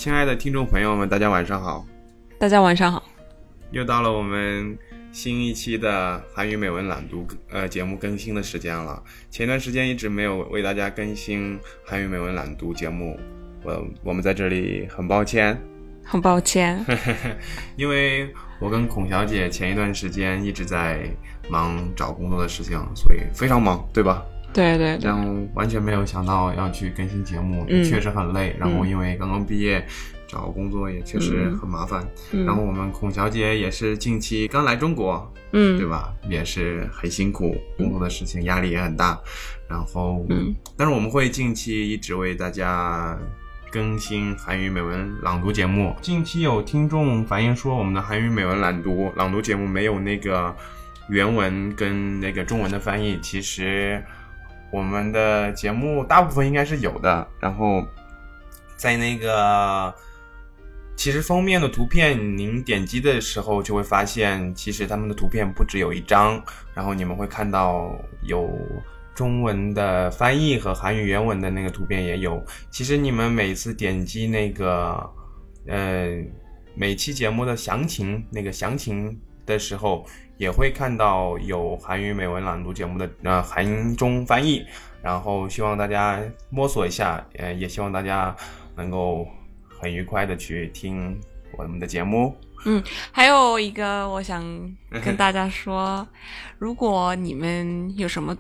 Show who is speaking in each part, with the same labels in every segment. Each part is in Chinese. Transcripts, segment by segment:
Speaker 1: 亲爱的听众朋友们，大家晚上好。
Speaker 2: 大家晚上好。
Speaker 1: 又到了我们新一期的韩语美文朗读节目更新的时间了。前段时间一直没有为大家更新韩语美文朗读节目，我们在这里很抱歉。
Speaker 2: 很抱歉。
Speaker 1: 因为我跟孔小姐前一段时间一直在忙找工作的事情，所以非常忙，对吧？
Speaker 2: 对对对，
Speaker 1: 然后完全没有想到要去更新节目，也确实很累。然后因为刚刚毕业，找工作也确实很麻烦。然后我们孔小姐也是近期刚来中国，对吧？也是很辛苦，工作的事情压力也很大。然后，但是我们会近期一直为大家更新韩语美文朗读节目。近期有听众反映说，我们的韩语美文朗读节目没有那个原文跟那个中文的翻译。其实我们的节目大部分应该是有的，然后在那个其实封面的图片您点击的时候就会发现，其实他们的图片不只有一张，然后你们会看到有中文的翻译和韩语原文的那个图片也有。其实你们每次点击那个每期节目的详情的时候，也会看到有韩语美文朗读节目的韩中翻译，然后希望大家摸索一下，也希望大家能够很愉快的去听我们的节目。
Speaker 2: 还有一个我想跟大家说，如果你们有什么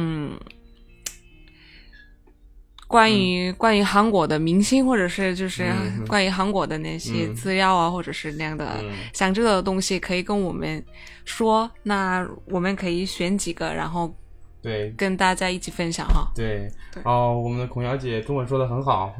Speaker 2: 关于韩国的明星，或者是就是关于韩国的那些资料啊，或者是那样的想知道的东西，可以跟我们说，那我们可以选几个，然后
Speaker 1: 对
Speaker 2: 跟大家一起分享哈。
Speaker 1: 对我们的孔小姐中文说得很好。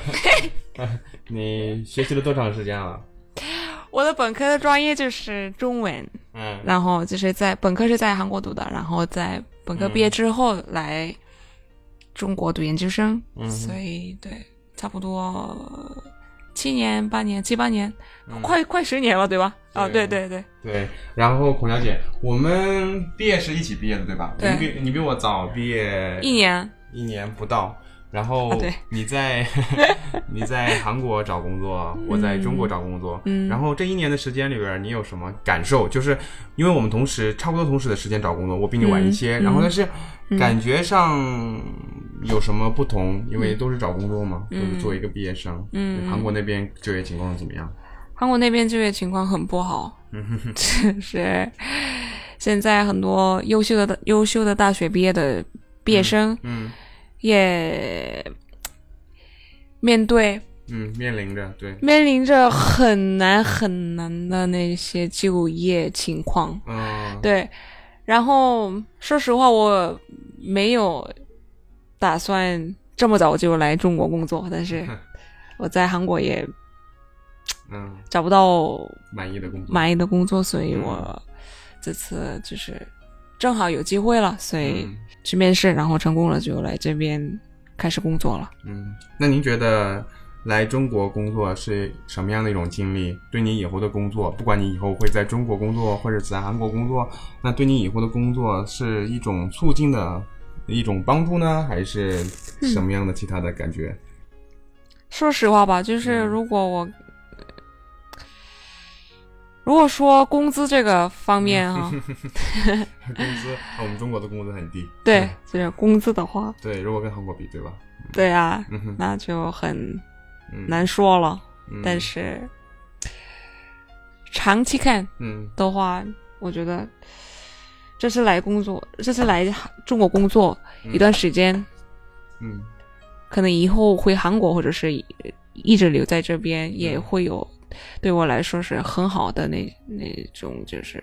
Speaker 1: 你学习了多长时间了？
Speaker 2: 我的本科的专业就是中文，然后就是本科是在韩国读的，然后在本科毕业之后来中国读研究生，所以对，差不多7、8年、7、8年，快10年了，对吧？对对对
Speaker 1: 对。然后孔小姐，我们毕业是一起毕业的，对吧？
Speaker 2: 对，
Speaker 1: 你比我早毕业
Speaker 2: 一
Speaker 1: 年不到。然后
Speaker 2: 对
Speaker 1: 你在韩国找工作，我在中国找工作，然后这1年的时间里边，你有什么感受？就是因为我们差不多同时的时间找工作，我比你晚一些，然后但是感觉上有什么不同？因为都是找工作嘛，都是作为一个毕业生。韩国那边就业情况怎么样？
Speaker 2: 韩国那边就业情况很不好，是现在很多优秀的大学毕业的毕业生，也面临着很难的那些就业情况。对，然后说实话，我没有打算这么早就来中国工作，但是我在韩国也找不到满意的工作，所以我这次就是正好有机会了，所以去面试，然后成功了就来这边开始工作了。
Speaker 1: 那您觉得来中国工作是什么样的一种经历？对你以后的工作，不管你以后会在中国工作或者在韩国工作，那对你以后的工作是一种促进的一种帮助呢，还是什么样的其他的感觉？
Speaker 2: 说实话吧，就是如果说工资这个方面哈，
Speaker 1: 工资我们中国的工资很低。
Speaker 2: 对，就是工资的话，
Speaker 1: 对，如果跟韩国比，对吧？
Speaker 2: 对啊，那就很难说了。但是长期看的话，我觉得这次来中国工作一段时间，可能以后回韩国或者是一直留在这边，也会有对我来说是很好的那种就是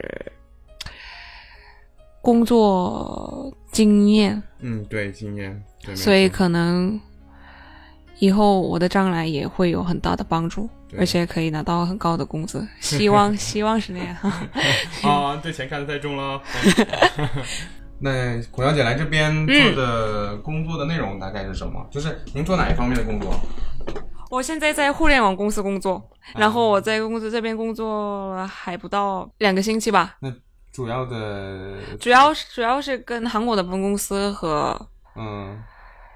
Speaker 2: 工作经验。
Speaker 1: 对，经验。对，
Speaker 2: 所以可能以后我的将来也会有很大的帮助，而且可以拿到很高的工资，希望是那样。
Speaker 1: 对钱看得太重了。那孔小姐来这边做的工作的内容大概是什么？就是您做哪一方面的工作？
Speaker 2: 我现在在互联网公司工作，然后我在这边工作了还不到2个星期吧。
Speaker 1: 那主要是跟
Speaker 2: 韩国的分公司和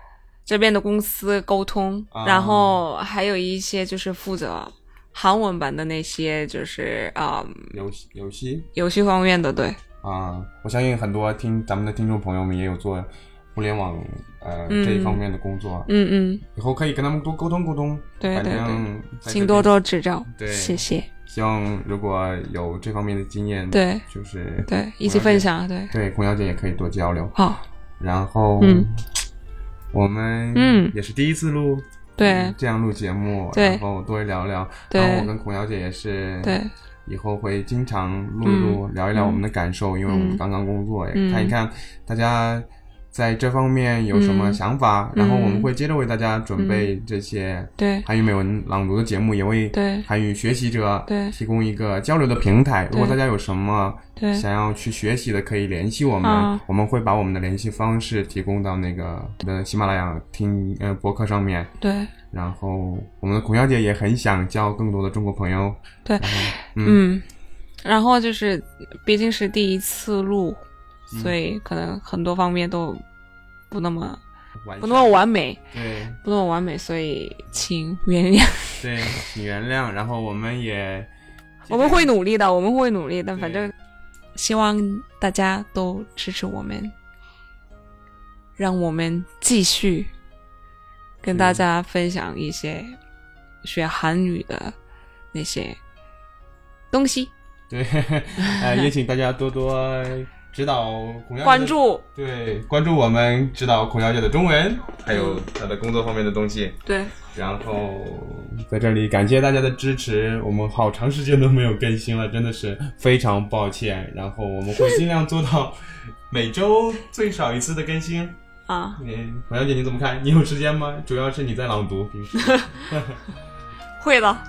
Speaker 2: 这边的公司沟通，然后还有一些就是负责韩文版的那些就是游戏方面的。对
Speaker 1: 我相信很多咱们的听众朋友们也有做互联网这一方面的工作，以后可以跟他们多沟通沟通。
Speaker 2: 对对
Speaker 1: 对，
Speaker 2: 请多多指教。
Speaker 1: 对，
Speaker 2: 谢谢。
Speaker 1: 希望如果有这方面的经验，
Speaker 2: 对，
Speaker 1: 就是
Speaker 2: 对一起分享。
Speaker 1: 对，孔小姐也可以多交流。
Speaker 2: 好，
Speaker 1: 然后我们也是第一次录
Speaker 2: 对
Speaker 1: 这样录节目，然后多聊聊。然后我跟孔小姐也是对。以后会经常录聊一聊我们的感受，因为我们刚刚工作，也看一看大家在这方面有什么想法，然后我们会接着为大家准备这些韩语美文朗读的节目，也为韩语学习者提供一个交流的平台。如果大家有什么想要去学习的，可以联系我们，我们会把我们的联系方式提供到那个的喜马拉雅博客上面。
Speaker 2: 对。
Speaker 1: 然后我们的孔小姐也很想交更多的中国朋友。
Speaker 2: 对，然后就是毕竟是第一次录，所以可能很多方面都不那么完美，
Speaker 1: 对，
Speaker 2: 不那么完美，所以请原谅。
Speaker 1: 对，请原谅。然后我们
Speaker 2: 会努力的，但反正希望大家都支持我们，让我们继续跟大家分享一些学韩语的那些东西。
Speaker 1: 对，也请大家多多指导孔小姐
Speaker 2: 关注，
Speaker 1: 对，关注我们，指导孔小姐的中文，还有她的工作方面的东西。
Speaker 2: 对，
Speaker 1: 然后在这里感谢大家的支持，我们好长时间都没有更新了，真的是非常抱歉。然后我们会尽量做到每周最少一次的更新。孔小姐你怎么看？你有时间吗？主要是你在朗读，平时
Speaker 2: 会的。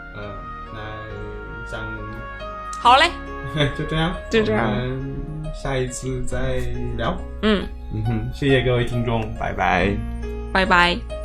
Speaker 1: 那
Speaker 2: 好嘞，
Speaker 1: 就这样，我们下一次再聊。谢谢各位听众，拜拜，
Speaker 2: 拜拜。